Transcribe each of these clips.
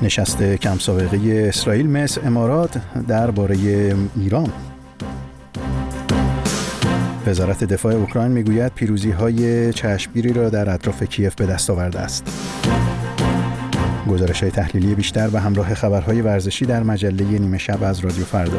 نشست کم سابقه اسرائیل، مصر، امارات درباره ایران. وزارت دفاع اوکراین میگوید پیروزی‌های چشمگیری را در اطراف کیف به دست آورده است. گزارش‌های تحلیلی بیشتر به همراه خبرهای ورزشی در مجله نیمه شب از رادیو فردا.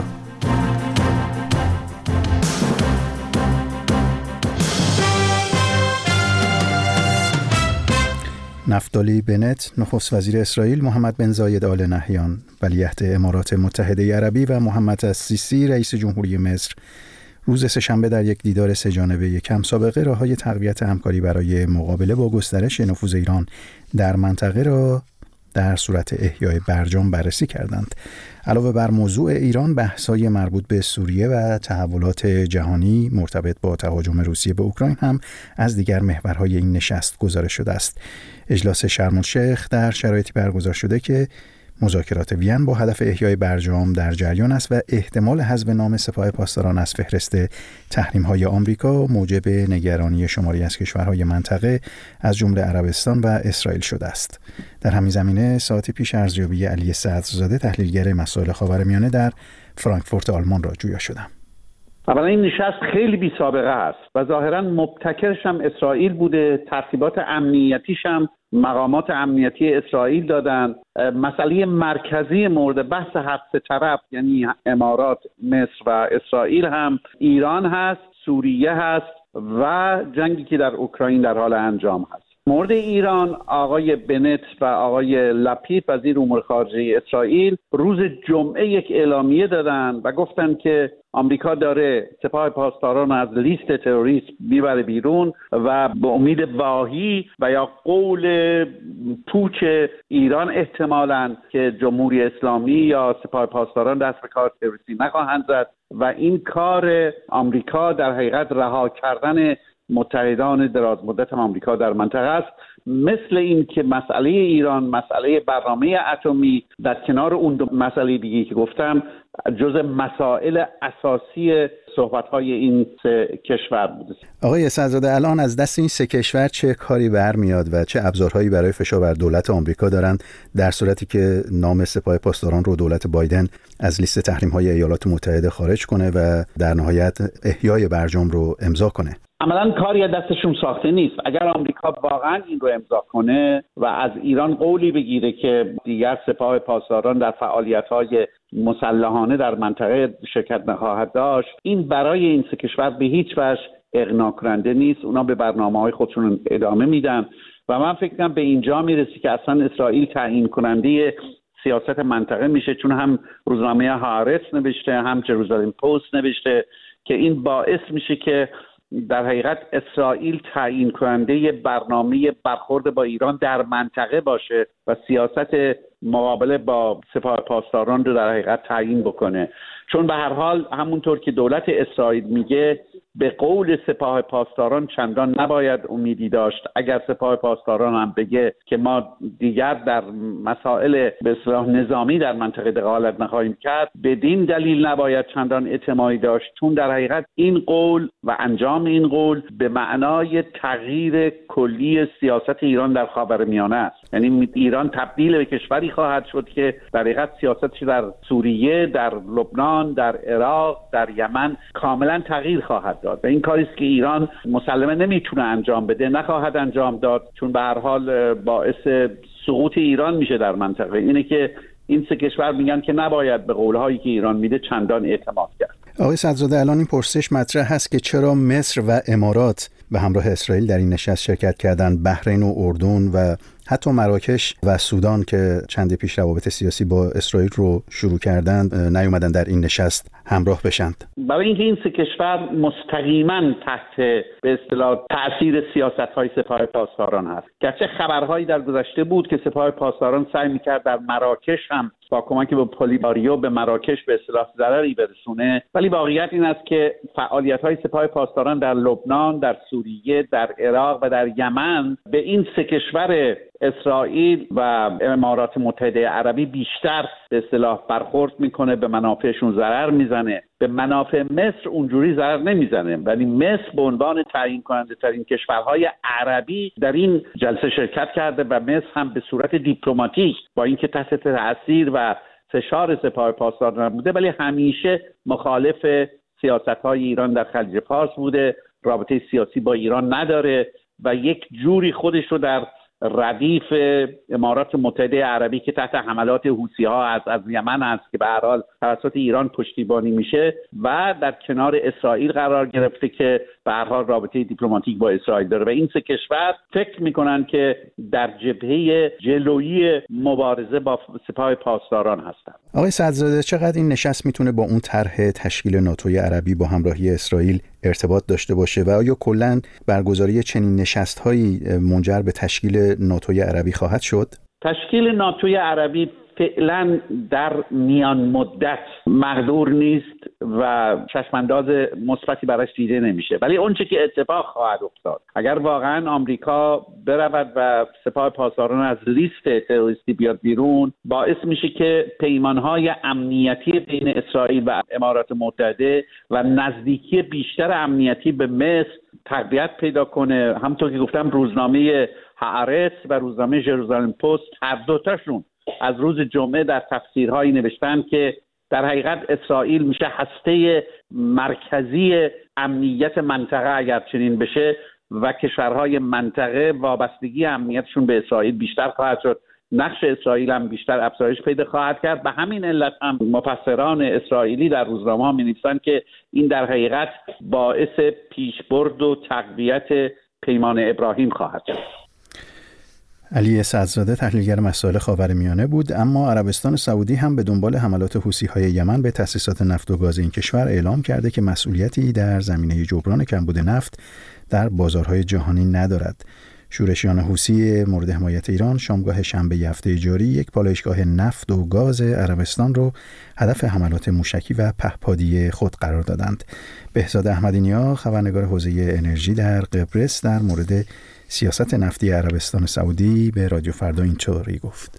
نفتالی بنت نخست وزیر اسرائیل، محمد بن زاید آل نهیان ولیعهد امارات متحده عربی و محمد السیسی رئیس جمهوری مصر روز سه‌شنبه در یک دیدار سه‌جانبه کم سابقه راه‌های تقویت همکاری برای مقابله با گسترش نفوذ ایران در منطقه را در صورت احیای برجام بررسی کردند. علاوه بر موضوع ایران، بحث‌های مربوط به سوریه و تحولات جهانی مرتبط با تهاجم روسیه به اوکراین هم از دیگر محورهای این نشست گزارش شده است. اجلاس شرم الشیخ در شرایطی برگزار شده که مذاکرات وین با هدف احیای برجام در جریان است و احتمال حذف نام سپاه پاسداران از فهرست تحریم‌های آمریکا موجب نگرانی شماری از کشورهای منطقه از جمله عربستان و اسرائیل شده است. در همین زمینه ساعتی پیش ارزیابی علی صدرزاده، تحلیلگر مسائل خاورمیانه در فرانکفورت آلمان را جویا شدم. اولا این نشست خیلی بی سابقه است و ظاهرا مبتکرش هم اسرائیل بوده. ترتیبات امنیتیش هم مقامات امنیتی اسرائیل دادن. مسئله مرکزی مورد بحث هر سه طرف، یعنی امارات، مصر و اسرائیل، هم ایران هست، سوریه هست و جنگی که در اوکراین در حال انجام هست. مورد ایران، آقای بنت و آقای لپید وزیر امور خارجه اسرائیل روز جمعه یک اعلامیه دادن و گفتن که آمریکا داره سپاه پاسداران از لیست تروریست میبره بیرون و به امید واهی و یا قول پوچ ایران احتمالاً که جمهوری اسلامی یا سپاه پاسداران دست به کار تروریستی نخواهند زد و این کار آمریکا در حقیقت رها کردن متحدان دراز مدت آمریکا در منطقه است. مثل این که مسئله ایران، مسئله برنامه اتمی در کنار اون دو مسئله دیگه که گفتم جزء مسائل اساسی صحبت‌های این سه کشور بوده. آقای صدرزاده، الان از دست این سه کشور چه کاری برمیاد و چه ابزارهایی برای فشار بر دولت آمریکا دارند در صورتی که نام سپاه پاسداران رو دولت بایدن از لیست تحریم‌های ایالات متحده خارج کنه و در نهایت احیای برجام رو امضا کنه؟ عملاً کاری از دستشون ساخته نیست. اگر آمریکا واقعاً این رو امضا کنه و از ایران قولی بگیره که دیگر سپاه پاسداران در فعالیت‌های مسلحانه در منطقه شرکت نخواهد داشت، این برای این سه کشور به هیچ وجه اقناع کننده نیست. اونا به برنامه‌های خودشون ادامه میدن و من فکر کنم به اینجا میرسی که اصلا اسرائیل تعیین کننده سیاست منطقه میشه، چون هم روزنامه هارتز نوشته، هم جروزالم پست نوشته که این باعث میشه که در حقیقت اسرائیل تعیین کننده برنامه برخورد با ایران در منطقه باشه و سیاست مقابله با سپاه پاسداران رو در حقیقت تعیین بکنه. چون به هر حال همونطور که دولت اسرائیل میگه به قول سپاه پاسداران چندان نباید امیدی داشت. اگر سپاه پاسداران هم بگه که ما دیگر در مسائل به اصطلاح نظامی در منطقه دخالت نخواهیم کرد، بدین دلیل نباید چندان اعتمادی داشت، چون در حقیقت این قول و انجام این قول به معنای تغییر کلی سیاست ایران در خاورمیانه است. یعنی ایران تبدیل به کشوری خواهد شد که در حقیقت سیاستش در سوریه، در لبنان، در عراق، در یمن کاملا تغییر خواهد داد و این کاری است که ایران مسلماً نمیتونه انجام بده، نخواهد انجام داد، چون به هر حال باعث سقوط ایران میشه در منطقه. اینه که این سه کشور میگن که نباید به قولهایی که ایران میده چندان اعتماد کرد. آقای صدرزاده، الان این پرسش مطرح هست که چرا مصر و امارات به همراه اسرائیل در این نشست شرکت کردن، بحرین و اردن و حتی مراکش و سودان که چند پیش روابط سیاسی با اسرائیل رو شروع کردند نیومدن در این نشست همراه بشند؟ برای اینکه این سه کشور مستقیما تحت به اصطلاح تأثیر سیاست‌های سپاه پاسداران هست. گرچه خبرهایی در گذشته بود که سپاه پاسداران سعی می‌کرد در مراکش هم با کمک به پلیساریو به مراکش به اصطلاح ضرری برسونه، ولی واقعیت این است که فعالیت‌های سپاه پاسداران در لبنان، در سوریه، در عراق و در یمن به این سه کشور اسرائیل و امارات متحده عربی بیشتر به اصطلاح برخورد میکنه، به منافعشون ضرر میزنه. به منافع مصر اونجوری ضرر نمیزنه، ولی مصر به عنوان تعیین کننده ترین کشورهای عربی در این جلسه شرکت کرده و مصر هم به صورت دیپلماتیک با اینکه تحت تاثیر و فشار سپاه پاسداران بوده، ولی همیشه مخالف سیاست‌های ایران در خلیج فارس بوده، رابطه سیاسی با ایران نداره و یک جوری خودش رو در ردیف امارات متحده عربی که تحت حملات حوثی‌ها از یمن است که به هر حال توسط ایران پشتیبانی میشه و در کنار اسرائیل قرار گرفته که به هر حال رابطه دیپلماتیک با اسرائیل داره و این سه کشور فکر میکنن که در جبهه جلویی مبارزه با سپاه پاسداران هستند. آقای سعدزاده، چقدر این نشست میتونه با اون طرح تشکیل ناتوی عربی با همراهی اسرائیل ارتباط داشته باشه و آیا کلاً برگزاری چنین نشست‌هایی منجر به تشکیل ناتوی عربی خواهد شد؟ تشکیل ناتوی عربی فعلا در میان مدت مقدور نیست و چشمانداز مثبتی براش دیده نمیشه، ولی اونچه که اتفاق خواهد افتاد اگر واقعا آمریکا برود و سپاه پاسداران از لیست تروریستی بیاد بیرون، باعث میشه که پیمانهای امنیتی بین اسرائیل و امارات متحده و نزدیکی بیشتر امنیتی به مصر تقویت پیدا کنه. همونطور که گفتم روزنامه هآرتس و روزنامه ژروزالم پست هر دوتاشون از روز جمعه در تفسیرهایی نوشتن که در حقیقت اسرائیل میشه هسته مرکزی امنیت منطقه اگر چنین بشه و کشورهای منطقه وابستگی امنیتشون به اسرائیل بیشتر خواهد شد، نقش اسرائیل هم بیشتر افزایش پیدا خواهد کرد. به همین علت هم مفسران اسرائیلی در روزنامه‌ها می‌نویسند که این در حقیقت باعث پیشبرد و تقویت پیمان ابراهیم خواهد شد. علی سعدزاده تحلیلگر مسائل خاورمیانه بود. اما عربستان سعودی هم به دنبال حملات حوثی‌های یمن به تأسیسات نفت و گاز این کشور اعلام کرده که مسئولیتی در زمینه جبران کمبود نفت در بازارهای جهانی ندارد. شورشیان حوثی مورد حمایت ایران شامگاه شنبه هفته جاری یک پالایشگاه نفت و گاز عربستان رو هدف حملات موشکی و پهپادی خود قرار دادند. بهزاد احمدی‌نیا خبرنگار حوزه انرژی در قبرس در مورد سیاست نفتی عربستان سعودی به رادیو فردا اینطوری گفت: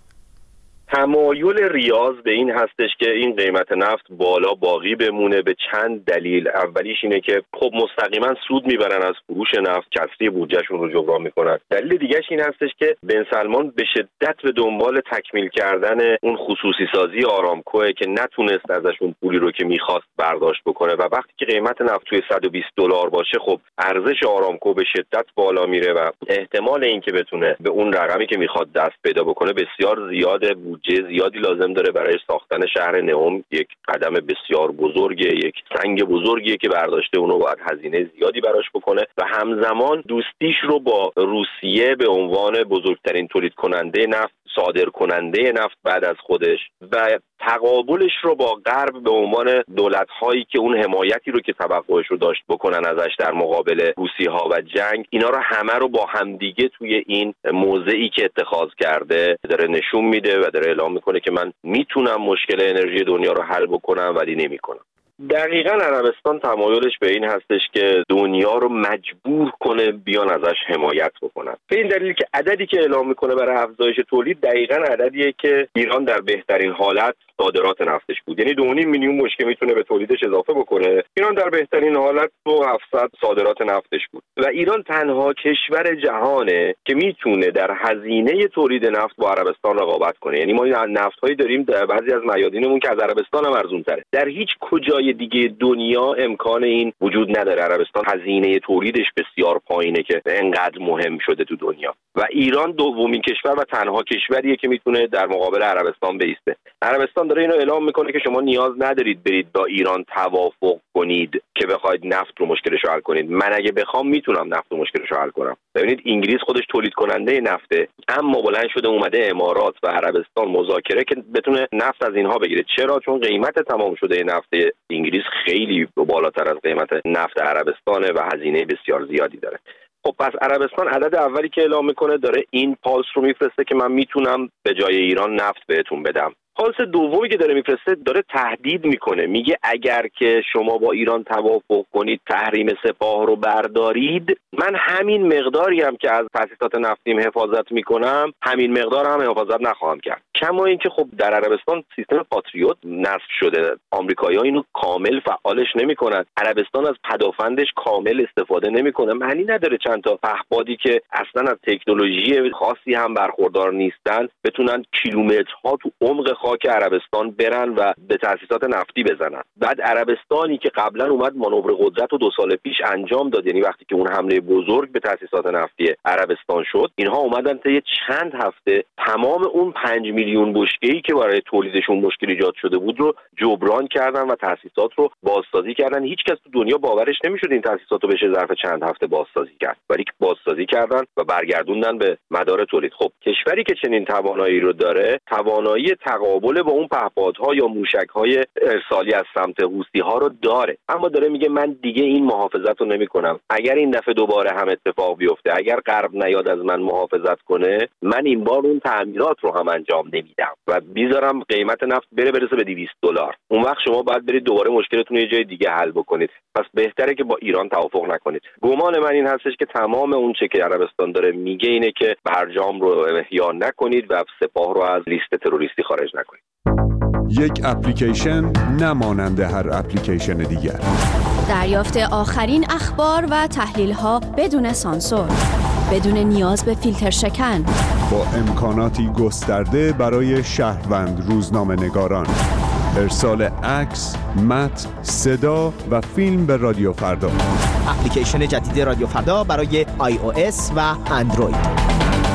تمایل ریاض به این هستش که این قیمت نفت بالا باقی بمونه به چند دلیل. اولیش اینه که خب مستقیما سود میبرن از فروش نفت، کسری بودجهشون رو جبران میکنن. دلیل دیگهش این هستش که بن سلمان به شدت به دنبال تکمیل کردن اون خصوصی سازی آرامکوه که نتونست ازشون پولی رو که میخواست برداشت بکنه و وقتی که قیمت نفت توی $120 باشه خب ارزش آرامکو به شدت بالا میره و احتمال اینکه بتونه به اون رقمی که میخواد دست پیدا بکنه بسیار زیاده. بودجه زیادی لازم داره برای ساختن شهر نئوم، یک قدم بسیار بزرگه، یک سنگ بزرگیه که برداشته، اونو باید هزینه زیادی براش بکنه و همزمان دوستیش رو با روسیه به عنوان بزرگترین تولید کننده نفت، صادر کننده نفت بعد از خودش و تقابلش رو با غرب به عنوان دولت‌هایی که اون حمایتی رو که توقعش رو داشت بکنن ازش در مقابل روسی‌ها و جنگ، اینا رو همه رو با همدیگه توی این موضعی که اتخاذ کرده داره نشون میده و داره اعلام میکنه که من میتونم مشکل انرژی دنیا رو حل بکنم ولی نمیکنم. دقیقاً عربستان تمایلش به این هستش که دنیا رو مجبور کنه بیان ازش حمایت بکنن. به این دلیل که عددی که اعلام میکنه برای افزایش تولید دقیقاً عددیه که ایران در بهترین حالت صادرات نفتش بود، یعنی 2.5 میلیون بشکه میتونه به تولیدش اضافه بکنه. ایران در بهترین حالت 2700 صادرات نفتش بود و ایران تنها کشور جهانه که میتونه در هزینه تولید نفت با عربستان رقابت کنه. یعنی ما نفت‌هایی داریم در بعضی از میادینمون که از عربستان هم ارزان‌تره. در هیچ کجای دیگه دنیا امکان این وجود نداره. عربستان هزینه تولیدش بسیار پایینه که انقدر مهم شده تو دنیا و ایران دومین کشور و تنها کشوریه که میتونه در مقابل عربستان بایسته. عربستان داره اینو اعلام میکنه که شما نیاز ندارید برید با ایران توافق کنید که بخواید نفت رو مشکلش رو حل کنید. من اگه بخوام میتونم نفت رو مشکلش رو حل کنم. ببینید انگلیس خودش تولید کننده نفته، اما بلند شده اومده امارات و عربستان مذاکره که بتونه نفت از اینها بگیره. چرا؟ چون قیمت تمام شده نفت انگلیس خیلی بالاتر از قیمت نفت عربستانه و هزینه بسیار زیادی داره. خب پس عربستان عدد اولی که اعلام میکنه داره این پالس رو میفرسته که من میتونم به جای ایران نفت بهتون بدم. پالس دومی که داره میفرسته داره تهدید میکنه، میگه اگر که شما با ایران توافق کنید تحریم سپاه رو بردارید، من همین مقداری هم که از تأسیسات نفتیم حفاظت میکنم همین مقدار هم حفاظت نخواهم کرد. کما اینکه خب در عربستان سیستم پاتریوت نصب شده، آمریکایی‌ها اینو کامل فعالش نمیکنن، عربستان از پدافندش کامل استفاده نمیکنه. معنی نداره چند تا پهپادی که اصلا از تکنولوژی خاصی هم برخوردار نیستن بتونن کیلومترها تو عمق خاک عربستان برن و به تأسیسات نفتی بزنن. بعد عربستانی که قبلا اومد مانور قدرت رو 2 سال پیش انجام داد، یعنی وقتی که اون حمله بزرگ به تأسیسات نفتی عربستان شد، اینها اومدن تا چند هفته تمام اون 5 میلیون بشکه‌ای که برای تولیدشون مشکل ایجاد شده بود رو جبران کردن و تأسیسات رو بازسازی کردن. هیچ کس تو دنیا باورش نمیشد این تأسیسات رو بشه ظرف چند هفته بازسازی کرد، ولی که بازسازی کردن و برگردوندن به مدار تولید. خب کشوری که چنین توانایی رو داره، توانایی تقابل با اون پهپادها یا موشک‌های ارسالی از سمت حوثی‌ها رو داره، اما داره میگه من دیگه این محافظت رو نمی‌کنم. اگر این دفعه دوباره هم اتفاق بیفته، اگر غرب نیاد از من محافظت کنه، من این بار اون تعمیرات رو هم انجام نمیدم و میذارم قیمت نفت برسه به $200. اون وقت شما باید برید دوباره مشکلتون رو یه جای دیگه حل بکنید. پس بهتره که با ایران توافق نکنید. گمان من این هستش که تمام اون چه که عربستان داره میگه اینه که برجام رو احیا نکنید و سپاه رو از لیست تروریستی خارج نکنید. یک اپلیکیشن نمانند هر اپلیکیشن دیگر. دریافت آخرین اخبار و تحلیل‌ها بدون سانسور، بدون نیاز به فیلتر شکن، با امکاناتی گسترده برای شهروند روزنامه‌نگاران. ارسال عکس، متن، صدا و فیلم به رادیو فردا. اپلیکیشن جدید رادیو فردا برای iOS و اندروید.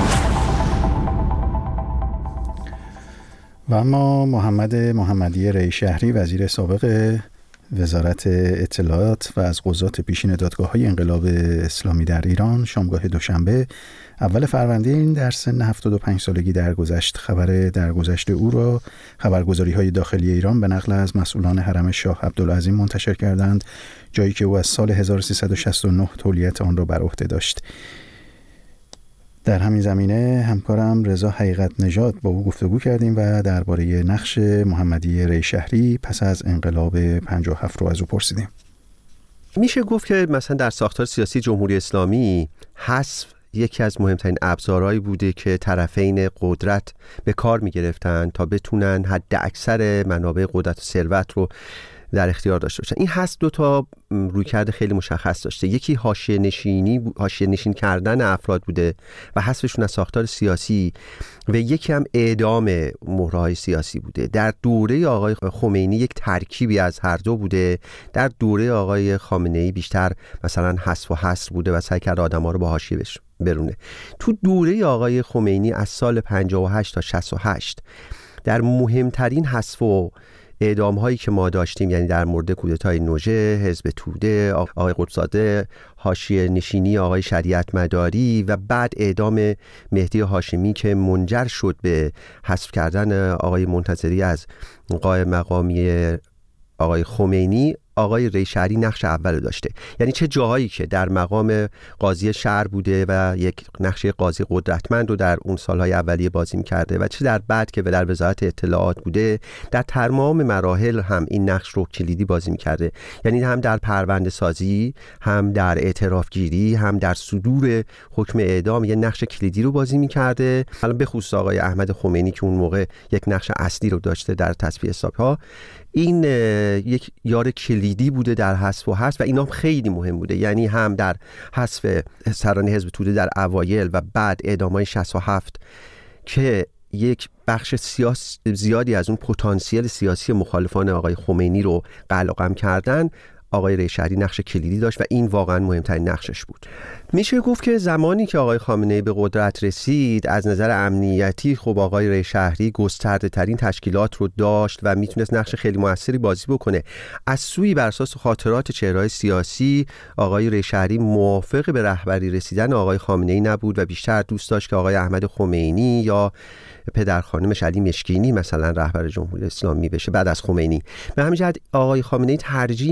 و اما محمد محمدی ریشهری، وزیر سابق وزارت اطلاعات و از قضات پیشین دادگاه‌های انقلاب اسلامی در ایران، شامگاه دوشنبه اول فروردین در سن 75 سالگی درگذشت. خبر درگذشت او را خبرگزاری‌های داخلی ایران به نقل از مسئولان حرم شاه عبدالعظیم منتشر کردند، جایی که او از سال 1369 تولیت آن را بر عهده داشت. در همین زمینه همکارم رضا حقیقت نژاد با او گفتگو کردیم و درباره نقش محمدی ریشهری پس از انقلاب 57 رو از او پرسیدیم. میشه گفت که مثلا در ساختار سیاسی جمهوری اسلامی حذف یکی از مهمترین ابزارهایی بوده که طرفین قدرت به کار میگرفتن تا بتونن حد اکثر منابع قدرت و ثروت رو در اختیار داشته باشن. این حذف 2 تا رویکرد خیلی مشخص داشته. یکی حاشیه نشین کردن افراد بوده و حذفشون از ساختار سیاسی، و یکی هم اعدام مهره‌های سیاسی بوده. در دوره آقای خمینی یک ترکیبی از هر دو بوده. در دوره آقای خامنه‌ای بیشتر مثلا حذف و حصر بوده و سعی کرد آدم‌ها رو با حاشیه برونه. تو دوره آقای خمینی از سال 58 تا 68 در مهمترین حذف و اعدام هایی که ما داشتیم، یعنی در مورد کودتای نوژه، حزب توده، آقای قطب‌زاده، حاشیه نشینی آقای شریعت مداری و بعد اعدام مهدی هاشمی که منجر شد به حذف کردن آقای منتظری از قائم مقامی آقای خمینی، آقای ریشهری نقش اول داشته. یعنی چه جاهایی که در مقام قاضی شهر بوده و یک نقش قاضی قدرتمند رو در اون سالهای اولیه بازی می‌کرده و چه در بعد که در وزارت اطلاعات بوده، در تمام مراحل هم این نقش رو کلیدی بازی می‌کرده. یعنی هم در پرونده سازی، هم در اعتراف گیری، هم در صدور حکم اعدام یه نقش کلیدی رو بازی می‌کرده. حالا به خصوص آقای احمد خمینی که اون موقع یک نقش اصلی رو داشته در تصفیه حساب‌ها، این یک یار کلیدی بوده در حذف و حذف و اینا خیلی مهم بوده. یعنی هم در حذف سران حزب توده در اوایل و بعد اعدام‌های 67 که یک بخش زیادی از اون پتانسیل سیاسی مخالفان آقای خمینی رو قلقم کردن، آقای ریشهری نقش کلیدی داشت و این واقعا مهمترین نقشش بود. میشه گفت که زمانی که آقای خامنه‌ای به قدرت رسید، از نظر امنیتی خب آقای ریشهری گسترده ترین تشکیلات رو داشت و میتونست نقش خیلی موثری بازی بکنه. از سوی بر اساس خاطرات چهره‌های سیاسی، آقای ریشهری موافق به رهبری رسیدن آقای خامنه‌ای نبود و بیشتر دوست داشت که آقای احمد خمینی یا پدر خانمش علی مشکینی مثلا رهبر جمهوری اسلامی بشه بعد از خمینی. به همین جهت آقای خامنه‌ای ترجیح میداد که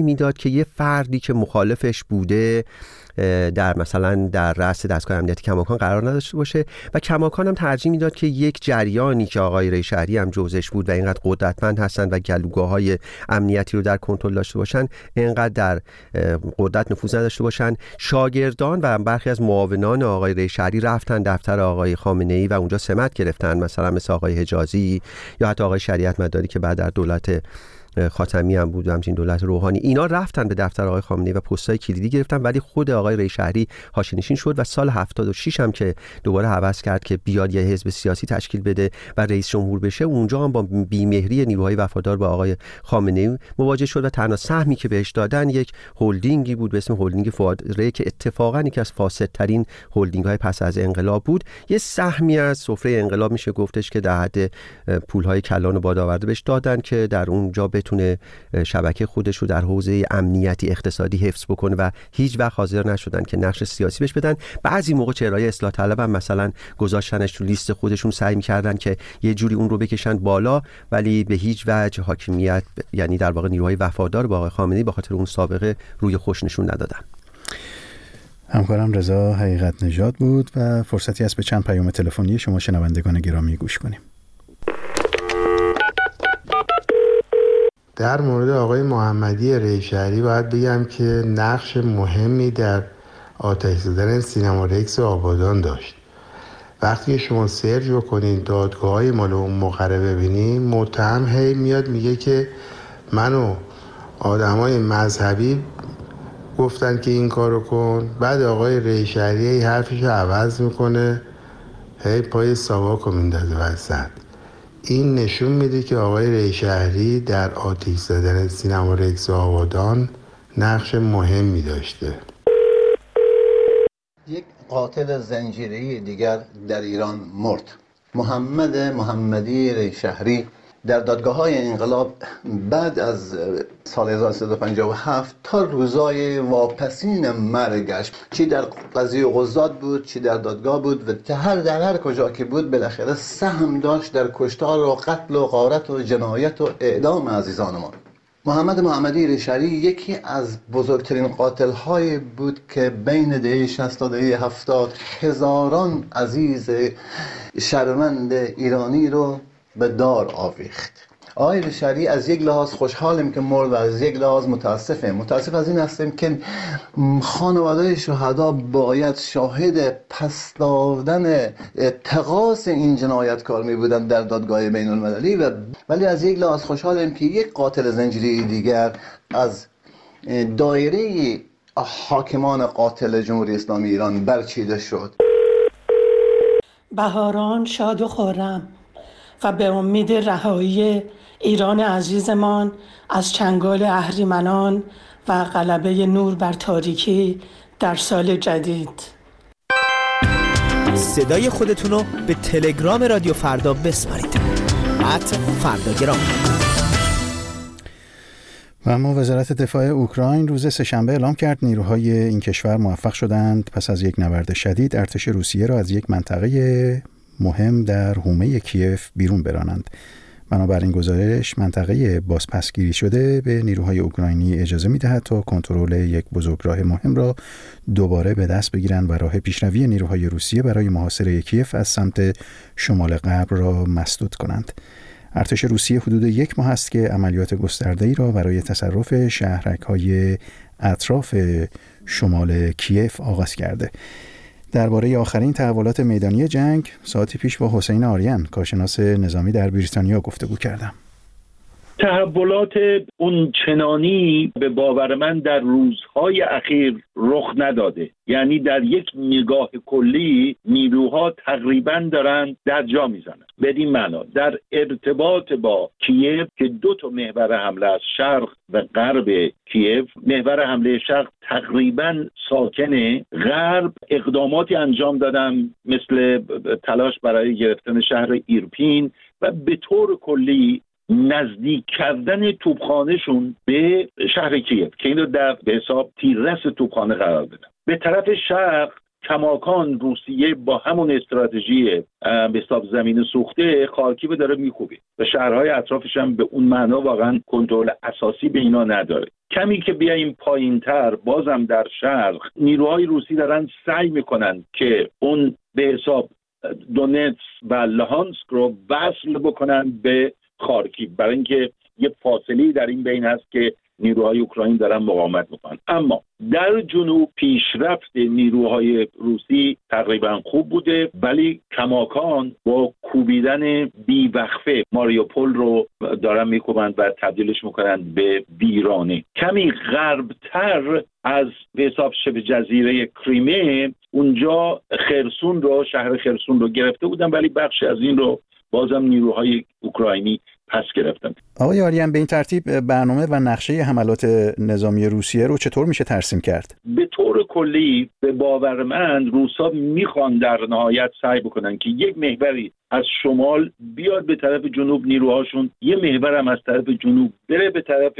که یه فردی که مخالفش بوده در مثلا در رأس دستگاه امنیتی کماکان قرار نداشته باشه و کماکان هم ترجیح میداد که یک جریانی که آقای ریشهری هم جزش بود و اینقدر قدرتمند هستن و گلوگاه‌های امنیتی رو در کنترل داشته باشن، اینقدر در قدرت نفوذ نداشته باشن. شاگردان و برخی از معاونان آقای ریشهری رفتن دفتر آقای خامنه‌ای و اونجا سمت گرفتن، مثلا مثل آقای حجازی یا حتی آقای شریعت مداری که بعد در دولت خاتمی هم بود و همچنین دولت روحانی، اینا رفتن به دفتر آقای خامنه‌ای و پست‌های کلیدی گرفتن، ولی خود آقای ریشهری حاشیه‌نشین شد و سال 76 هم که دوباره هوس کرد که بیاد یه حزب سیاسی تشکیل بده و رئیس جمهور بشه، اونجا هم با بی‌مهری نیروهای وفادار به آقای خامنه‌ای مواجه شد و تنها سهمی که بهش دادن یک هلدینگی بود به اسم هلدینگ فؤاد ری که اتفاقاً یکی از فاسدترین هلدینگ‌های پس از انقلاب بود. یه سهمی از سفره انقلاب میشه گفتش که در حد پول‌های کلان و بادآورده بهش دادن که در اونجا بتونه شبکه خودش رو در حوزه امنیتی اقتصادی حفظ بکنه و هیچ وقت حاضر نشدن که نقش سیاسی بهش بدن. بعضی موقع چهره‌های اصلاح طلب هم مثلا گذاشتنش تو لیست خودشون، سعی می‌کردن که یه جوری اون رو بکشن بالا، ولی به هیچ وجه حاکمیت، یعنی در واقع نیروهای وفادار به آقای خامنه‌ای، به خاطر اون سابقه روی خوش نشون ندادن. همکارم رضا حقیقت نژاد بود و فرصتی است به چند پیام تلفنی شما شنوندگان گرامی گوش کنیم. در مورد آقای محمدی ریشهری باید بگم که نقش مهمی در آتش زدن سینما رکس آبادان داشت. وقتی شما سرچ بکنین دادگاه‌های مال اون موقع ببینین، متهم هی میاد میگه که منو آدمای مذهبی گفتن که این کارو کن، بعد آقای ریشهری حرفشو عوض میکنه، هی پای ساواکو میندازه وسط. این نشون میده که آقای ریشهری در آتش زدن سینما رکس آبادان نقش مهمی داشته. یک قاتل زنجیره‌ای دیگر در ایران مرد. محمدی ریشهری در دادگاه‌های انقلاب بعد از سال 1357 تا روزای واپسین مرگش، چی در قضیه قضات بود، چی در دادگاه بود و در هر کجا که بود، بالاخره سهم داشت در کشتار و قتل و غارت و جنایت و اعدام عزیزان ما. محمدی ریشهری یکی از بزرگترین قاتل‌های بود که بین دهه 60 تا دهه 70 هزاران عزیز شهروند ایرانی رو به دار آویخت. آقای ریشهری از یک لحاظ خوشحالیم که مرد و از یک لحاظ متاسف از این هستیم که خانواده شهدا باید شاهد پس دادن اتقاص این جنایتکار می بودن در دادگاه بین المللی، ولی از یک لحاظ خوشحالیم که یک قاتل زنجیری دیگر از دایره حاکمان قاتل جمهوری اسلامی ایران برچیده شد. بهاران شاد و خرم و به امید رهایی ایران عزیزمان از چنگال اهریمنان و غلبه نور بر تاریکی در سال جدید. صدای خودتون رو به تلگرام رادیو فردا بسپارید. @فرداگرام. و اما وزارت دفاع اوکراین روز سه‌شنبه اعلام کرد نیروهای این کشور موفق شدند پس از یک نبرد شدید ارتش روسیه را از یک منطقه مهم در حومه کیف بیرون برانند. بنابراین گزارش منطقه بازپسگیری شده به نیروهای اوکراینی اجازه می‌دهد تا کنترل یک بزرگراه مهم را دوباره به دست بگیرند و راه پیشروی نیروهای روسیه برای محاصره کیف از سمت شمال غرب را مسدود کنند. ارتش روسیه حدود یک ماه است که عملیات گسترده‌ای را برای تصرف شهرک‌های اطراف شمال کیف آغاز کرده. درباره آخرین تحولات میدانی جنگ ساعتی پیش با حسین آریان، کارشناس نظامی در بریتانیا، گفتگو کردم. تحولات اون چنانی به باور من در روزهای اخیر رخ نداده، یعنی در یک نگاه کلی نیروها تقریبا دارن در جا میزنن. بدین معنا در ارتباط با کیف که دو تا محور حمله از شرق و غرب کیف، محور حمله شرق تقریبا ساکنه، غرب اقداماتی انجام دادن مثل تلاش برای گرفتن شهر ایرپین و به طور کلی نزدیک کردن توپخانهشون به شهر کیف که این رو در به حساب تیررس توپخانه قرار بدن. به طرف شرق کماکان روسیه با همون استراتژی به حساب زمین سوخته خارکیو داره میکوبه و شهرهای اطرافش هم به اون معنا واقعا کنترل اساسی به اینا نداره. کمی که بیاییم پایینتر بازم در شرق نیروهای روسی دارن سعی میکنن که اون به حساب دونتسک و لوهانسک رو وصل بکنن به خارکیو، برای اینکه یه فاصله در این بین هست که نیروهای اوکراین دارن مقاومت میکنن. اما در جنوب پیشرفت نیروهای روسی تقریبا خوب بوده، ولی کماکان با کوبیدن بیوقفه ماریوپول رو دارن میکوبند و تبدیلش میکنن به ویرانه. کمی غربتر از به حساب شبه جزیره کریمه اونجا خرسون رو، شهر خرسون رو گرفته بودن، ولی بخشی از این رو بازم نیروهای اوکراینی پس گرفتن. آقای آریان، به این ترتیب برنامه و نقشه حملات نظامی روسیه رو چطور میشه ترسیم کرد؟ به طور کلی به باور من روسا میخوان در نهایت سعی بکنن که یک محوری از شمال بیاد به طرف جنوب نیروهاشون، یه محور هم از طرف جنوب بره به طرف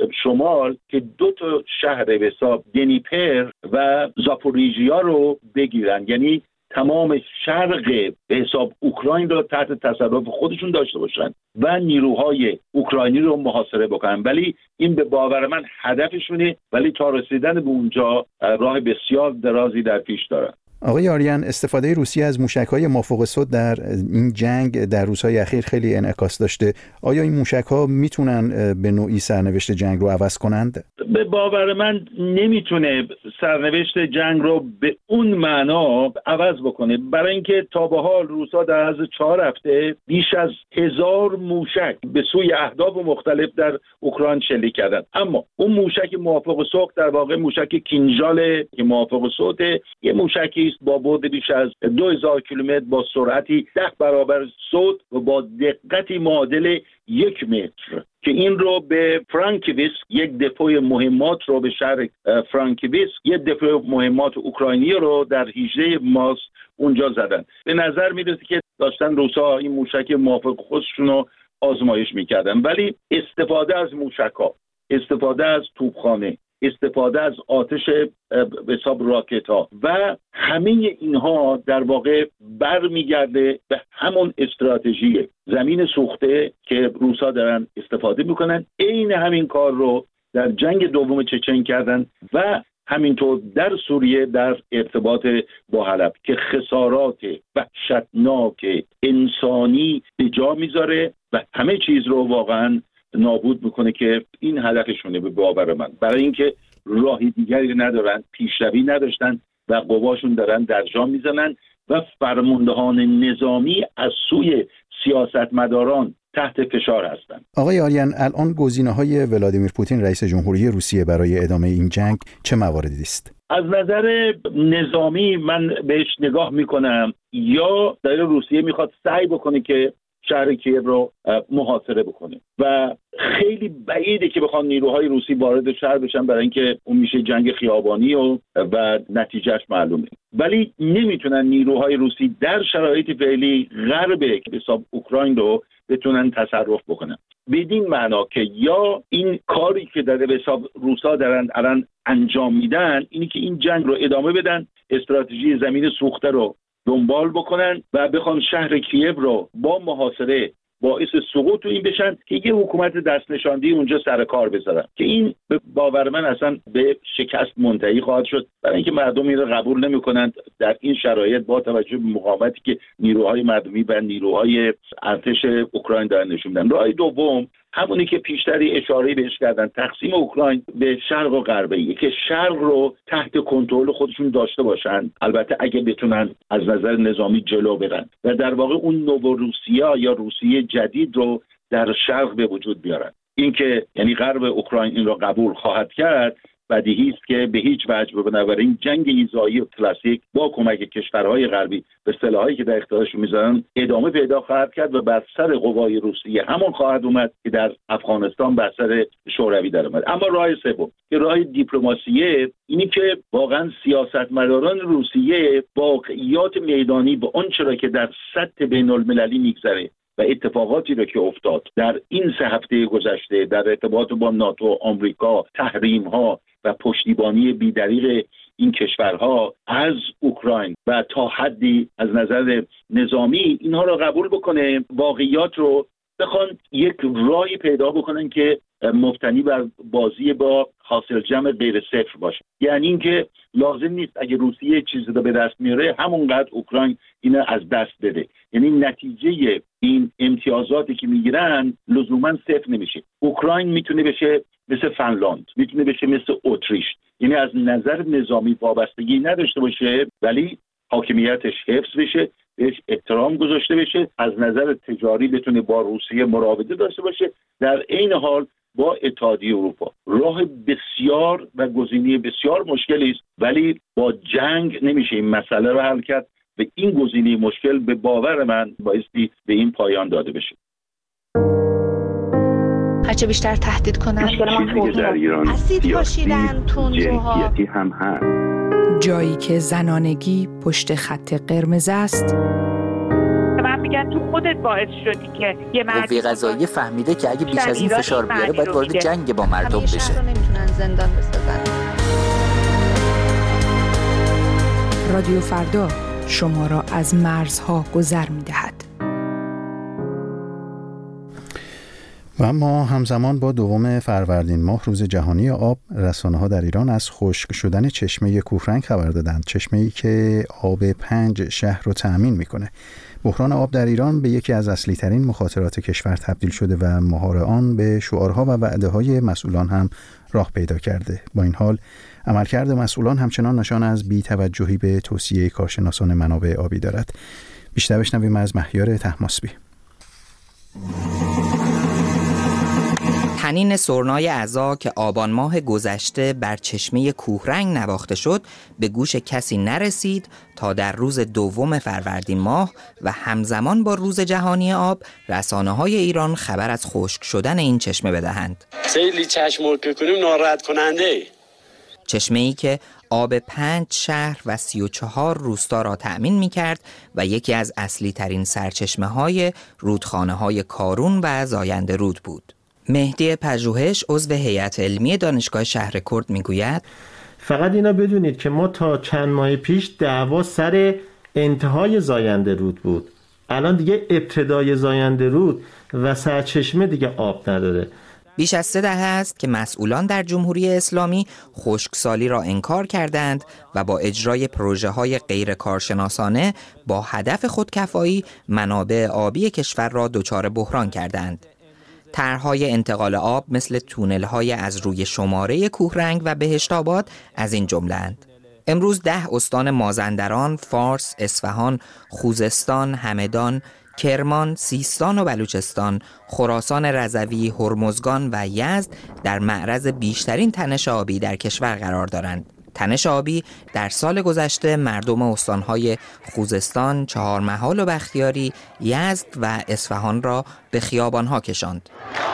شمال که دو تا شهر به حساب دنیپر و زاپوریژیا رو بگیرن، یعنی تمام شرق به حساب اوکراین رو تحت تصرف خودشون داشته باشن و نیروهای اوکراینی رو محاصره بکنن. ولی این به باور من هدفشونه، ولی تا رسیدن به اونجا راه بسیار درازی در پیش دارن. آقای آریان، استفاده روسیه از موشک‌های مافوق صد در این جنگ در روزهای اخیر خیلی انعکاس داشته. آیا این موشک‌ها میتونن به نوعی سرنوشت جنگ رو عوض کنند؟ به باور من نمیتونه سرنوشت جنگ رو به اون معنا عوض بکنه، برای اینکه تا به حال روسا در عرض 4 هفته بیش از 1000 موشک به سوی اهداف مختلف در اوکراین شلیک کردن. اما اون موشک موافق صد در واقع موشک کینژال که موافق صد، یه موشکی با بعد بیش از 2000 کیلومتر با سرعتی 10 برابر صوت و با دقتی معادل 1 متر که این رو به فرانکیویسک، یک دپوی مهمات رو به شهر فرانکیویسک، یک دپوی مهمات اوکراینی رو در 18 مارس اونجا زدن. به نظر میرسه که داشتن روسا این موشک موافق خودشون رو آزمایش میکردن، ولی استفاده از موشک‌ها، استفاده از توپخانه، استفاده از آتش به حساب راکت‌ها و همه اینها در واقع برمیگرده به همون استراتژی زمین سوخته که روسا دارن استفاده میکنن. عین همین کار رو در جنگ دوم چچن کردن و همینطور در سوریه در ارتباط با حلب که خسارات وحشتناک انسانی به جا میذاره و همه چیز رو واقعا نابود میکنه، که این هدفشونه به باور من، برای اینکه راهی دیگری ندارن، پیشروی نداشتن و قواشون دارن در جا میزنن و فرماندهان نظامی از سوی سیاستمداران تحت فشار هستند. آقای آریان، الان گزینه‌های ولادیمیر پوتین رئیس جمهوری روسیه برای ادامه این جنگ چه مواردی است؟ از نظر نظامی من بهش نگاه میکنم، یا داره روسیه میخواد سعی بکنه که شهر کیف رو محاصره بکنه و خیلی بعیده که بخوان نیروهای روسی وارد شهر بشن، برای اینکه اون میشه جنگ خیابانی و نتیجهش معلومه. ولی نمیتونن نیروهای روسی در شرایط فعلی غرب حساب اوکراین رو بتونن تصرف بکنن، بدین معنا که یا این کاری که در حساب روسا دارن الان انجام میدن اینی که این جنگ رو ادامه بدن، استراتژی زمین سوخته رو دنبال بکنن و بخوان شهر کیف رو با محاصره باعث سقوط این بشن که یه حکومت دست نشاندهی اونجا سر کار بذارن، که این به باور من اصلا به شکست منتهی خواهد شد، برای اینکه مردم این رو قبول نمی‌کنند در این شرایط با توجه به مقاومتی که نیروهای مردمی و نیروهای ارتش اوکراین دارن نشون میدن. راه دوم همونی که پیشتری اشاره بهش کردن، تقسیم اوکراین به شرق و غربیه که شرق رو تحت کنترل خودشون داشته باشن، البته اگه بتونن از نظر نظامی جلو برن و در واقع اون نوروسیا یا روسیه جدید رو در شرق به وجود بیارن. این که یعنی غرب اوکراین این رو قبول خواهد کرد بدیهی است که به هیچ وجه بنابراین جنگ ایذایی و کلاسیک با کمک کشورهای غربی به سلاحایی که در اختیارشون میذارن ادامه پیدا خواهد کرد و بر سر قوای روسیه همون خواهد اومد که در افغانستان بر سر شوروی در اومد. اما راه سوم که راه دیپلماسیه، اینی که واقعا سیاستمداران روسیه واقعیات میدانی با اون چرا که در سطح بین‌المللی میگذره و اتفاقاتی رو که افتاد در این 3 هفته گذشته در ارتباط با ناتو، آمریکا، تحریم‌ها و پشتیبانی بی‌دریغ این کشورها از اوکراین و تا حدی از نظر نظامی اینها را قبول بکنه، واقعیات رو بخوان یک راهی پیدا بکنن که مبتنی بر بازی با حاصل جمع غیر صفر باشه. یعنی اینکه لازم نیست اگه روسیه چیزی رو به دست میاره همونقدر اوکراین اینو از دست بده. یعنی نتیجه این امتیازاتی که میگیرن لزوما صفر نمیشه. اوکراین میتونه بشه مثل فنلاند، میتونه بشه مثل اتریش، یعنی از نظر نظامی وابستگی نداشته باشه ولی حاکمیتش حفظ بشه، بهش احترام گذاشته بشه، از نظر تجاری بتونه با روسیه مراوده داشته باشه، در عین حال با اتحادیه اروپا. راه بسیار و گزینه بسیار مشکلی است ولی با جنگ نمیشه این مسئله رو حل کرد و این گزینه مشکل به باور من بایستی به این پایان داده بشه. هرچه بیشتر تهدید کنن چیزی که در ایران سیاسی جنسیتی هم هست. جایی که زنانگی پشت خط قرمز است. من میگن تو خودت باعث شدی که یه قوه قضاییه فهمیده که اگه بیش از این فشار بیاره باید وارد جنگ با مردم بشه. همیشه رو نمیتونن زندان بسازن. رادیو فردا شما را از مرزها گذر می‌دهد. و اما همزمان با دوم فروردین ماه روز جهانی آب، رسانه‌ها در ایران از خشک شدن چشمه کوهرنگ خبر دادند. چشمه‌ای که آب 5 شهر رو تأمین می‌کنه. بحران آب در ایران به یکی از اصلی ترین مخاطرات کشور تبدیل شده و مهار آن به شعارها و وعده‌های مسئولان هم راه پیدا کرده. با این حال عملکرد مسئولان همچنان نشان از بی‌توجهی به توصیه کارشناسان منابع آبی دارد. بیشتر بشنویم از مهیار طهماسبی. طنین سرنای عزا که آبان ماه گذشته بر چشمه کوهرنگ نواخته شد به گوش کسی نرسید تا در روز دوم فروردین ماه و همزمان با روز جهانی آب رسانه‌های ایران خبر از خشک شدن این چشمه بدهند. خیلی چشم که کنیم ناراحت کننده. چشمه‌ای که آب 5 شهر و 34 روستا را تأمین می‌کرد و یکی از اصلی ترین سرچشمه‌های رودخانه‌های کارون و زاینده رود بود. مهدی پژوهش عضو هیئت علمی دانشگاه شهرکرد میگوید فقط اینا بدونید که ما تا چند ماه پیش دعوا سر انتهای زاینده رود بود. الان دیگه ابتدای زاینده رود و سرچشمه دیگه آب نداره. بیش از 3 دهه است که مسئولان در جمهوری اسلامی خشکسالی را انکار کردند و با اجرای پروژه‌های غیر کارشناسانه با هدف خودکفایی منابع آبی کشور را دچار بحران کردند. طرح‌های انتقال آب مثل تونل‌های از روی شماره کوهرنگ و بهشت‌آباد از این جمله‌اند. امروز 10 استان مازندران، فارس، اصفهان، خوزستان، همدان، کرمان، سیستان و بلوچستان، خراسان رضوی، هرمزگان و یزد در معرض بیشترین تنش آبی در کشور قرار دارند. تنش آبی در سال گذشته مردم استانهای خوزستان، چهارمحال و بختیاری، یزد و اصفهان را به خیابانها کشاند.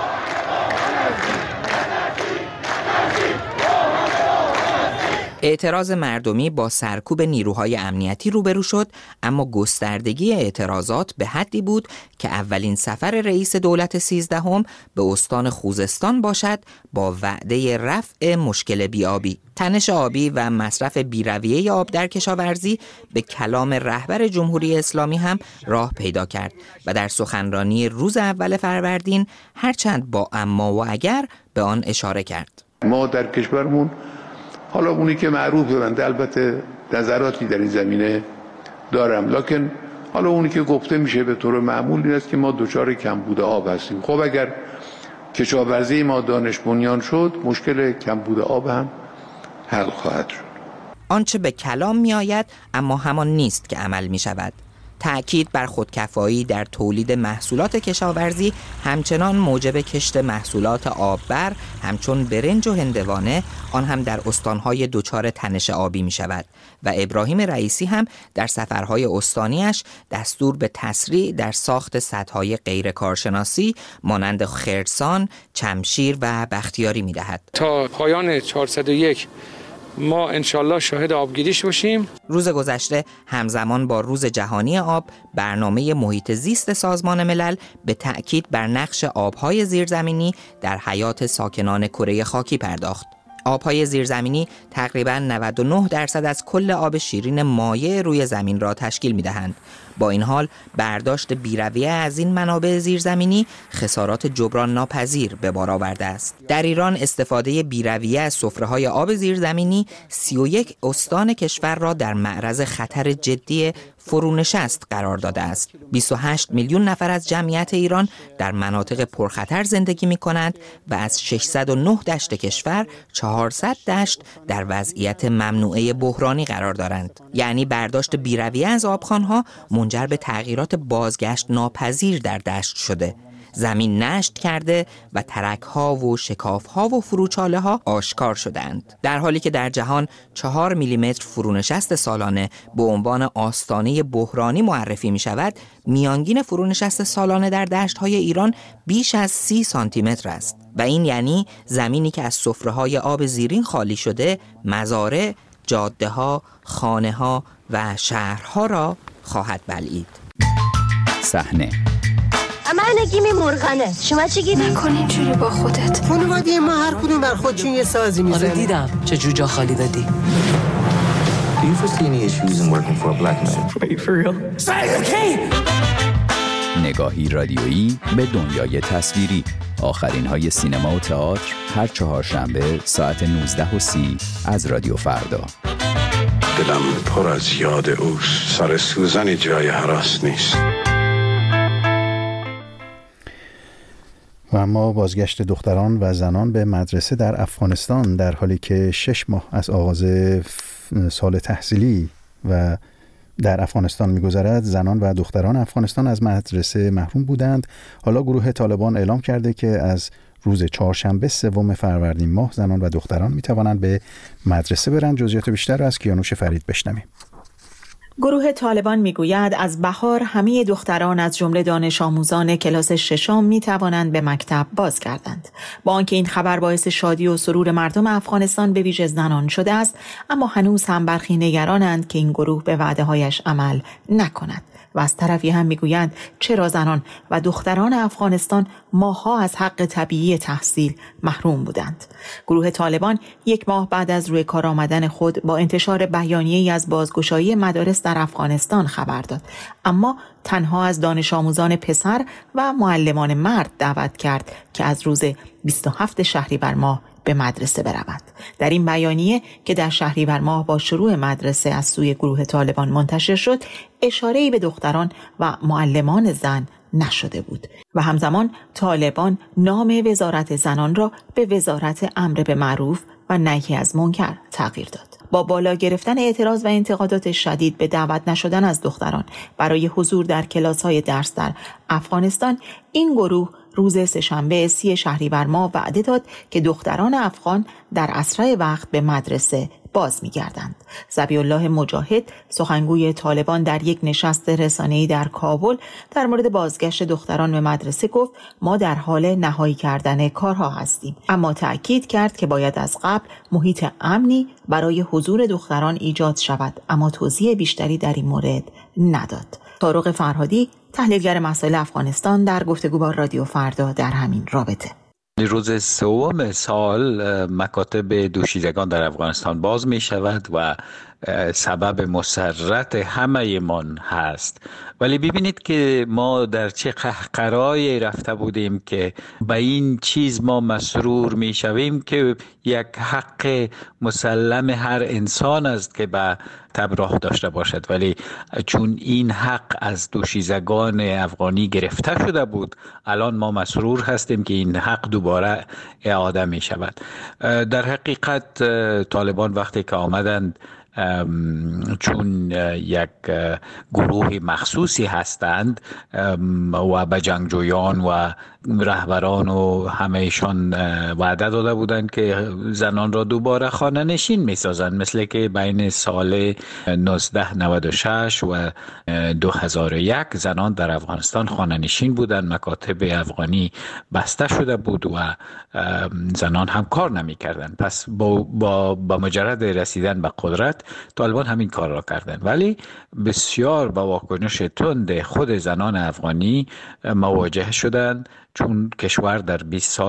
اعتراض مردمی با سرکوب نیروهای امنیتی روبرو شد، اما گستردگی اعتراضات به حدی بود که اولین سفر رئیس دولت 13 به استان خوزستان باشد با وعده رفع مشکل بیابی. تنش آبی و مصرف بی‌رویه آب در کشاورزی به کلام رهبر جمهوری اسلامی هم راه پیدا کرد و در سخنرانی روز اول فروردین هرچند با اما و اگر به آن اشاره کرد. ما در کشورمون حالا اونی که معروف بنده البته نظراتی در این زمینه دارم، لکن حالا اونی که گفته میشه به طور معمول این است که ما دچار کمبود آب هستیم. خب اگر کشاورزی ما دانش بنیان شد مشکل کمبود آب هم حل خواهد شد. آنچه به کلام می آید اما همان نیست که عمل می شود. تأکید بر خودکفایی در تولید محصولات کشاورزی همچنان موجب کشت محصولات آببر همچون برنج و هندوانه آن هم در استانهای دچار تنش آبی می شود و ابراهیم رئیسی هم در سفرهای استانیش دستور به تسریع در ساخت سدهای غیر کارشناسی مانند خرسان، چمشیر و بختیاری می دهد. تا پایان 401 ما انشالله شاهد آبگیریش باشیم. روز گذشته همزمان با روز جهانی آب برنامه محیط زیست سازمان ملل به تأکید بر نقش آبهای زیرزمینی در حیات ساکنان کره خاکی پرداخت. آبهای زیرزمینی تقریباً 99% از کل آب شیرین مایع روی زمین را تشکیل می‌دهند. با این حال برداشت بی‌رویه از این منابع زیرزمینی خسارات جبران ناپذیر به بار آورده است. در ایران استفاده بی‌رویه از سفره‌های آب زیرزمینی 31 استان کشور را در معرض خطر جدی فرونشست قرار داده است. 28 میلیون نفر از جمعیت ایران در مناطق پرخطر زندگی می‌کنند و از 609 دشت کشور 400 دشت در وضعیت ممنوعه بحرانی قرار دارند. یعنی برداشت بی‌رویه از آبخوان‌ها منجر به تغییرات بازگشت ناپذیر در دشت شده. زمین نشت کرده و ترک‌ها و شکاف‌ها و فروچاله‌ها آشکار شدند. در حالی که در جهان 4 میلیمتر فرونشست سالانه به عنوان آستانه بحرانی معرفی می‌شود، میانگین فرونشست سالانه در دشت‌های ایران بیش از 30 سانتیمتر است و این یعنی زمینی که از سفره‌های آب زیرین خالی شده، مزارع، جاده‌ها، خانه‌ها و شهرها را خواهد بلعید. صحنه من نگیمی مرغنه. شما چی گیری؟ نکن اینجوری با خودت. خانواده ما هر کدوم بر خودشون یه سازی میزنه. آره دیدم چه جوجا خالی دادی. Do you foresee any issues in working for a black man? Wait for real. نگاهی رادیویی به دنیای تصویری. آخرین های سینما و تئاتر هر چهارشنبه ساعت 19:30 از رادیو فردا. دلم پر از یاد اوست. سر سوزنی جای هراس نیست. و اما بازگشت دختران و زنان به مدرسه در افغانستان در حالی که 6 ماه از آغاز سال تحصیلی و در افغانستان می‌گذرد، زنان و دختران افغانستان از مدرسه محروم بودند. حالا گروه طالبان اعلام کرده که از روز چهارشنبه 3 فروردین ماه زنان و دختران می‌توانند به مدرسه برند. جزئیات بیشتر را از کیانوش فرید بشنویم. گروه طالبان میگوید از بهار همه دختران از جمله دانش آموزان کلاس 6 می توانند به مکتب بازگردند. با آنکه این خبر باعث شادی و سرور مردم افغانستان به ویژه زنان شده است، اما هنوز هم برخی نگرانند که این گروه به وعده‌هایش عمل نکند. و از طرفی هم میگویند چرا زنان و دختران افغانستان ماه‌ها از حق طبیعی تحصیل محروم بودند. گروه طالبان 1 ماه بعد از روی کار آمدن خود با انتشار بیانیه‌ای از بازگشایی مدارس در افغانستان خبر داد، اما تنها از دانش آموزان پسر و معلمان مرد دعوت کرد که از روز 27 شهریور ماه به مدرسه برود. در این بیانیه که در شهریور ماه با شروع مدرسه از سوی گروه طالبان منتشر شد، اشاره‌ای به دختران و معلمان زن نشده بود و همزمان طالبان نام وزارت زنان را به وزارت امر به معروف و نهی از منکر تغییر داد. با بالا گرفتن اعتراض و انتقادات شدید به دعوت نشدن از دختران برای حضور در کلاس‌های درس در افغانستان، این گروه روز سه‌شنبه 30 شهریور ماه وعده داد که دختران افغان در اسرع وقت به مدرسه باز می‌گردند. ذبیح الله مجاهد، سخنگوی طالبان، در یک نشست رسانه‌ای در کابل در مورد بازگشت دختران به مدرسه گفت ما در حال نهایی کردن کارها هستیم، اما تأکید کرد که باید از قبل محیط امنی برای حضور دختران ایجاد شود، اما توضیح بیشتری در این مورد نداد. طارق فرهادی، تحلیلگر مسائل افغانستان، در گفتگو با رادیو فردا در همین رابطه: روز 3 سال مکاتب دوشیزگان در افغانستان باز می شود و سبب مسرت همه من هست، ولی ببینید که ما در چه قهقرایی رفته بودیم که به این چیز ما مسرور می شویم که یک حق مسلم هر انسان است که به تبراه داشته باشد، ولی چون این حق از دوشیزگان افغانی گرفته شده بود، الان ما مسرور هستیم که این حق دوباره اعاده می شود. در حقیقت طالبان وقتی که آمدند، چون یک گروه مخصوصی هستند و به جنگجویان و رهبران و همهشان وعده داده بودند که زنان را دوباره خانه نشین می سازند، مثل که بین سال 1996 و 2001 زنان در افغانستان خانه نشین بودند. مکاتب افغانی بسته شده بود و زنان هم کار نمی کردند. پس با مجرد رسیدن به قدرت طالبان همین کار را کردند، ولی بسیار با واکنش تند خود زنان افغانی مواجه شدند، چون کشور در 20 سال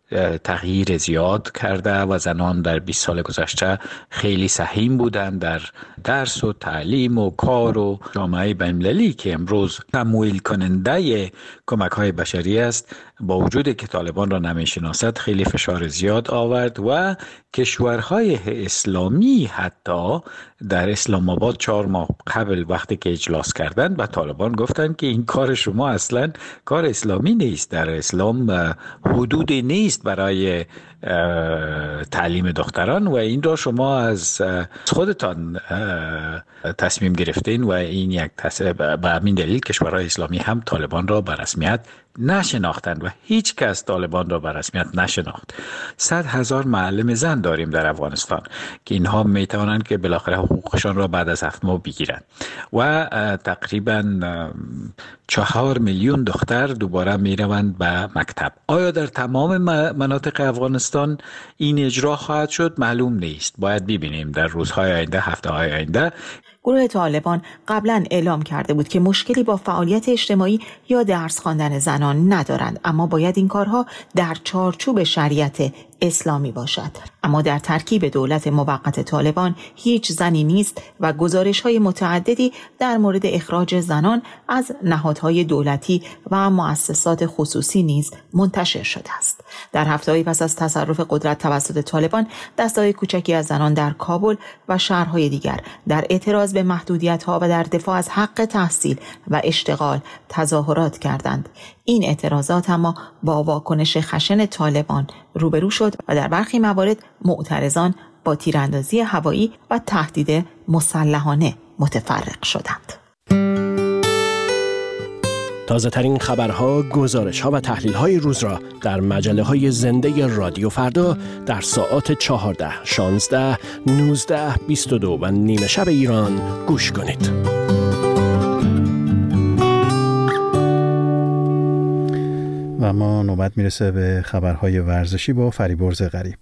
تغییر زیاد کرده و زنان در 20 سال گذشته خیلی سهیم بودند در درس و تعلیم و کار و جامعه بین‌المللی که امروز تمویل کننده کمک‌های بشری است، با وجودی که طالبان را نمی‌شناسد خیلی فشار زیاد آورد و کشورهای اسلامی حتی در اسلام آباد 4 ماه قبل وقتی که اجلاس کردند و طالبان گفتند که این کار شما اصلا کار اسلامی نیست، در اسلام حدودی نیست برای تعلیم دختران و این را شما از خودتان تصمیم گرفتین و این یک به همین دلیل کشورهای اسلامی هم طالبان را به رسمیت نشناختند و هیچ کس طالبان را به رسمیت نشناخت. 100,000 معلم زن داریم در افغانستان که اینها میتوانند که بالاخره حقوقشان را بعد از 7 ماه بگیرند و تقریبا 4 میلیون دختر دوباره میروند به مکتب. آیا در تمام مناطق افغانستان این اجرا خواهد شد؟ معلوم نیست. باید ببینیم در روزهای آینده، هفته‌های آینده. گروه طالبان قبلا اعلام کرده بود که مشکلی با فعالیت اجتماعی یا درس خواندن زنان ندارند، اما باید این کارها در چارچوب شریعت اسلامی باشد. اما در ترکیب دولت موقت طالبان هیچ زنی نیست و گزارش‌های متعددی در مورد اخراج زنان از نهادهای دولتی و مؤسسات خصوصی نیز منتشر شده است. در هفته‌های پس از تصرف قدرت توسط طالبان، دسته‌های کوچکی از زنان در کابل و شهرهای دیگر در اعتراض به محدودیت‌ها و در دفاع از حق تحصیل و اشتغال تظاهرات کردند. این اعتراضات اما با واکنش خشن طالبان روبرو شد و در برخی موارد معترضان با تیراندازی هوایی و تهدید مسلحانه متفرق شدند. تازه ترین خبرها، گزارش‌ها و تحلیل‌های روز را در مجله‌های زنده رادیو فردا در ساعات 14، 16، 19، 22 و نیمه شب ایران گوش کنید. و ما نوبت میرسه به خبرهای ورزشی با فریبرز غریب.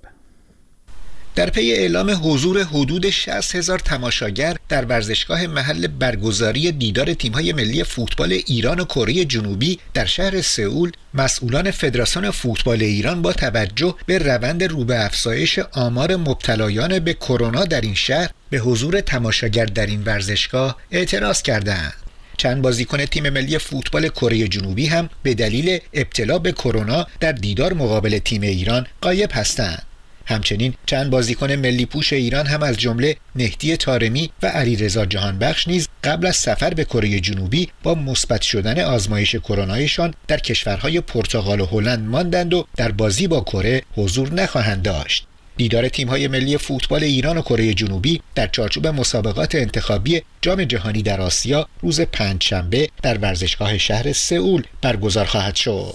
در پی اعلام حضور حدود 60,000 تماشاگر در ورزشگاه محل برگزاری دیدار تیم‌های ملی فوتبال ایران و کره جنوبی در شهر سئول، مسئولان فدراسیون فوتبال ایران با توجه به روند رو به افزایش آمار مبتلایان به کرونا در این شهر به حضور تماشاگر در این ورزشگاه اعتراض کردند. چند بازیکن تیم ملی فوتبال کره جنوبی هم به دلیل ابتلا به کرونا در دیدار مقابل تیم ایران غایب هستند. همچنین چند بازیکن ملی پوش ایران هم از جمله مهدی طارمی و علیرضا جهانبخش نیز قبل از سفر به کره جنوبی با مثبت شدن آزمایش کرونایشان در کشورهای پرتغال و هلند ماندند و در بازی با کره حضور نخواهند داشت. دیدار تیم‌های ملی فوتبال ایران و کره جنوبی در چارچوب مسابقات انتخابی جام جهانی در آسیا روز پنجشنبه در ورزشگاه شهر سئول برگزار خواهد شد.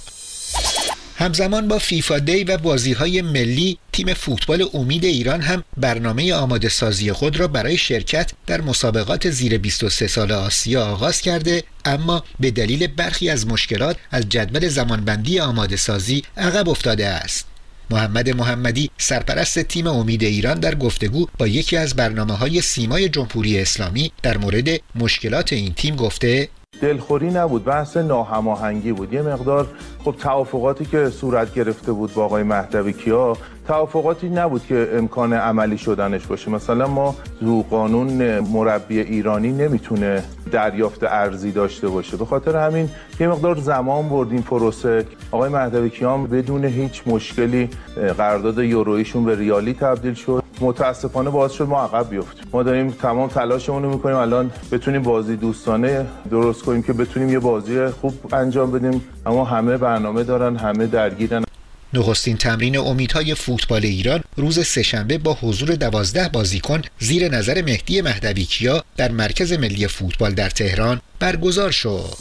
همزمان با فیفا دی و بازی‌های ملی، تیم فوتبال امید ایران هم برنامه آماده سازی خود را برای شرکت در مسابقات زیر 23 سال آسیا آغاز کرده، اما به دلیل برخی از مشکلات از جدول زمانبندی آماده سازی عقب افتاده است. محمد محمدی، سرپرست تیم امید ایران، در گفتگو با یکی از برنامه‌های سیمای جمهوری اسلامی در مورد مشکلات این تیم گفته: دلخوری نبود، بحث ناهماهنگی بود. یه مقدار خب توافقاتی که صورت گرفته بود با آقای مهدوی کیا توافقاتی نبود که امکان عملی شدنش باشه. مثلا ما تو قانون مربی ایرانی نمیتونه دریافت ارزی داشته باشه، به خاطر همین یه مقدار زمان برد این پروسه. آقای مهدوی کیا بدون هیچ مشکلی قرارداد یورویشون به ریالی تبدیل شد. متاسفانه باعث شد ما عقب بیفتیم. ما داریم تمام تلاشمون رو میکنیم الان بتونیم بازی دوستانه درست کنیم که بتونیم یه بازی خوب انجام بدیم، اما همه برنامه دارن، همه درگیرن. نخستین تمرین امیدهای فوتبال ایران روز سه‌شنبه با حضور 12 بازیکن زیر نظر مهدی مهدوی کیا در مرکز ملی فوتبال در تهران برگزار شد.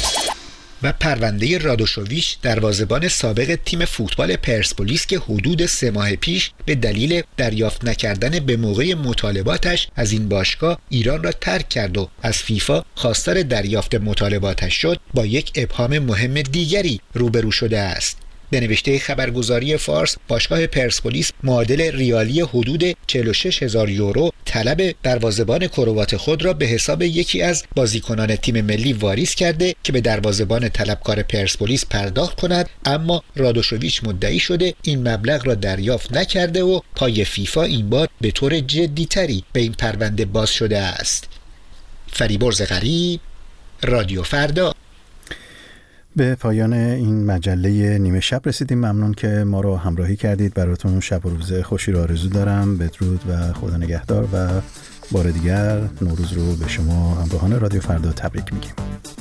و پرونده رادوشوویچ، دروازه‌بان سابق تیم فوتبال پرسپولیس که حدود 3 ماه پیش به دلیل دریافت نکردن به موقع مطالباتش از این باشگاه ایران را ترک کرد و از فیفا خواستار دریافت مطالباتش شد، با یک ابهام مهم دیگری روبرو شده است. به نوشته خبرگزاری فارس، باشگاه پرسپولیس معادل ریالی حدود 46,000 یورو طلب دروازه‌بان کروات خود را به حساب یکی از بازیکنان تیم ملی واریز کرده که به دروازه‌بان طلبکار پرسپولیس پرداخت کند، اما رادوشوویچ مدعی شده این مبلغ را دریافت نکرده و پای فیفا این بار به طور جدی‌تری به این پرونده باز شده است. فریبرز غریب، رادیو فردا. به پایان این مجله نیمه شب رسیدیم. ممنون که ما رو همراهی کردید. براتون شب و روز خوشی رو آرزو دارم. بدرود و خدا نگهدار و بار دیگر نوروز رو به شما همراهان رادیو فردا تبریک میگیم.